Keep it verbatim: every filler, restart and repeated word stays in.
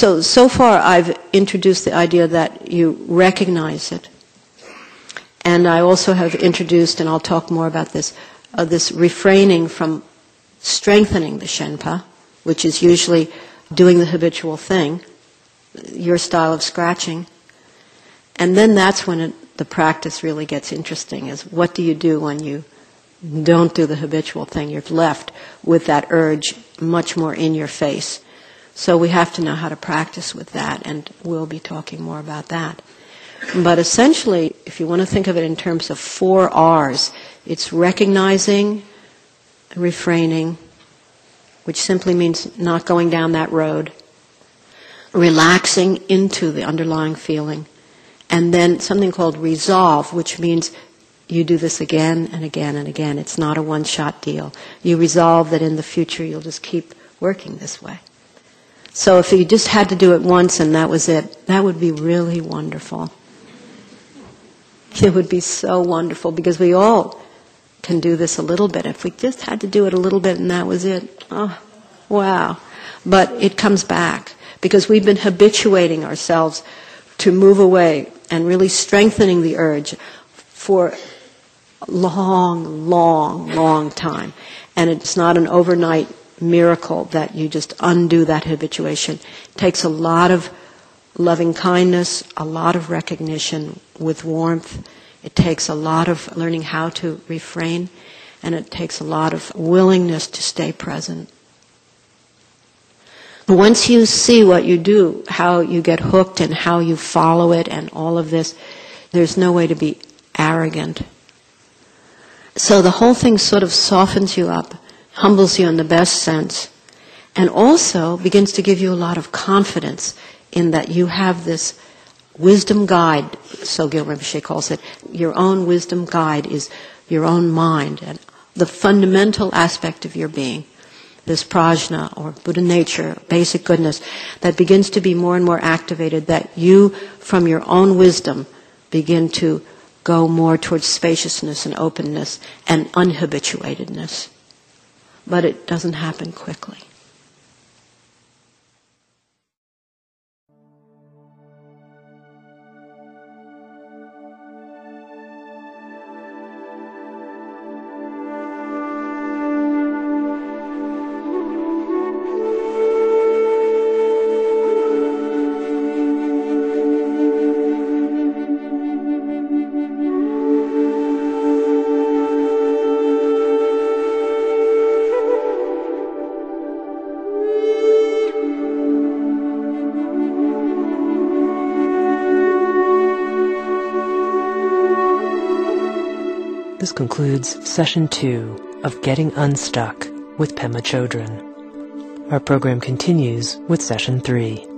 So, so far I've introduced the idea that you recognize it. And I also have introduced, and I'll talk more about this, uh, this refraining from strengthening the Shenpa, which is usually doing the habitual thing, your style of scratching. And then that's when it, the practice really gets interesting, is what do you do when you don't do the habitual thing? You're left with that urge much more in your face. So we have to know how to practice with that, and we'll be talking more about that. But essentially, if you want to think of it in terms of four R's, it's recognizing, refraining, which simply means not going down that road, relaxing into the underlying feeling, and then something called resolve, which means you do this again and again and again. It's not a one-shot deal. You resolve that in the future you'll just keep working this way. So if you just had to do it once and that was it, that would be really wonderful. It would be so wonderful, because we all can do this a little bit. If we just had to do it a little bit and that was it, oh, wow. But it comes back, because we've been habituating ourselves to move away and really strengthening the urge for a long, long, long time. And it's not an overnight miracle that you just undo that habituation. It takes a lot of loving kindness, a lot of recognition with warmth. It takes a lot of learning how to refrain, and it takes a lot of willingness to stay present. Once you see what you do, how you get hooked and how you follow it and all of this, there's no way to be arrogant. So the whole thing sort of softens you up, humbles you in the best sense, and also begins to give you a lot of confidence in that you have this wisdom guide, so Gyalpa Rinpoche calls it. Your own wisdom guide is your own mind and the fundamental aspect of your being, this prajna or Buddha nature, basic goodness, that begins to be more and more activated, that you, from your own wisdom, begin to go more towards spaciousness and openness and unhabituatedness. But it doesn't happen quickly. This concludes Session two of Getting Unstuck with Pema Chodron. Our program continues with Session three.